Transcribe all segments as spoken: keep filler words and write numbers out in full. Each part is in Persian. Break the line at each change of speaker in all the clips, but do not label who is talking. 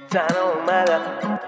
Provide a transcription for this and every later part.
تنها اومدم.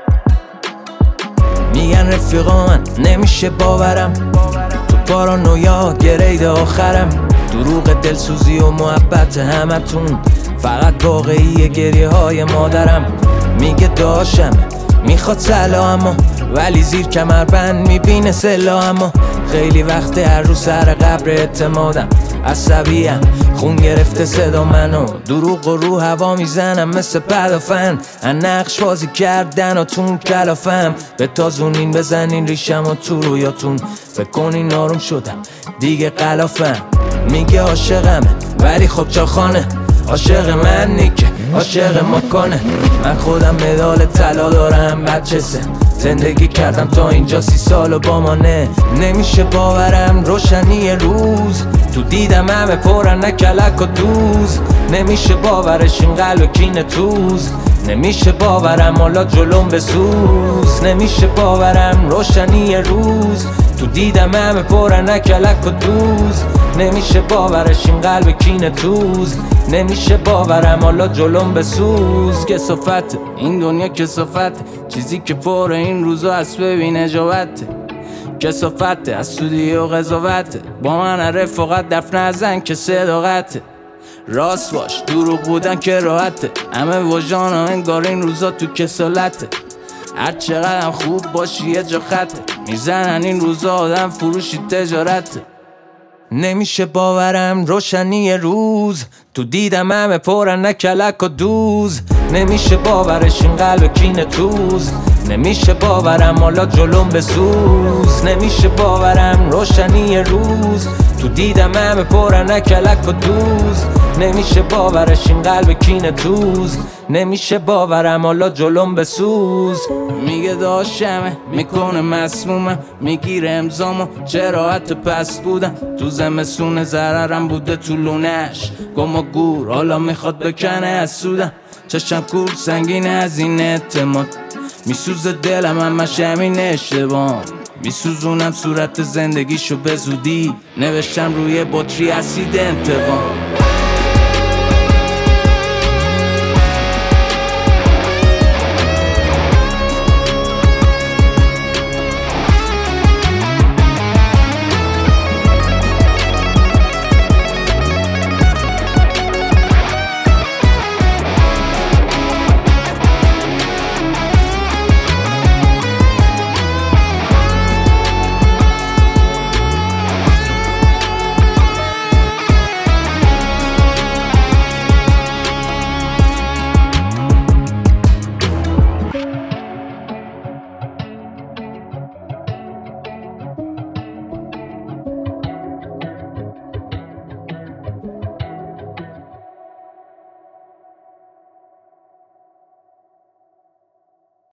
میگن رفیقا من نمیشه باورم، تو پارانویا گرید آخرم. دروغ دلسوزی و محبت همتون فقط واقعی گریه های مادرم. میگه داشتم میخواد سلامو، ولی زیر کمربند میبینه سلامو. خیلی وقت هر رو سر قبر اعتمادم، عصبیم خون گرفته صدا منو. دروغ و رو هوا میزنم مثل پدافن، نقش بازی کردن و تون کلافم. به تازونین بزنین ریشم و تو رویاتون، فکر کنین آروم شدم دیگه قلافم. میگه عاشقمه ولی خب چاخانه، عاشق من نیکه عاشق مکانه. من خودم مدال طلا دارم بچسه، زندگی کردم تا اینجا سی سال و با مانه. نمیشه باورم روشنی روز، تو دیدم همه پرن نکلک و دوز. نمیشه باورش این قلب کین توز، نمیشه باورم حالا جلوم بسوز. نمیشه باورم روشنی روز، تو دیدم همه پرن نکلک و دوز. نمیشه باورش این قلب کین توز، نمیشه باورم حالا جلوم بسوز. کسافت این دنیا کسافت، چیزی که پر این روزا از ببین اجابت. کسافت از سودی و قضاوت، با من رفاقت دفن نزن که صداقت. راست باش دروغ بودن که راحته، همه وجدان ها انگار این روزا تو کسالته. هر چقدر خوب باشی یه جا خطه، میزنن این روزا آدم فروشی تجارته. نمیشه باورم روشنی روز، تو دیدم همه پرن نکلک و دوز. نمیشه باورش این قلب کین توز، نمیشه باورم حالا جلوم بسوز. نمیشه باورم روشنی روز، تو دیدم همه پرن نکلک و دوز. نمیشه باورش این قلب کین توز، نمیشه باورم حالا جلوم بسوز. میگه داشتمه میکنه مسمومم، میگیره امضامو چرا حتی پس بودم. تو زمستون ضررم بوده تو لونش، گم و گور حالا میخواد بکنه از سودم. چشم کور سنگینه از این اعتماد، میسوزه دلم همش همین اشتباه. میسوزونم صورت زندگیشو به زودی، نوشتم روی بطری اسید انتقام.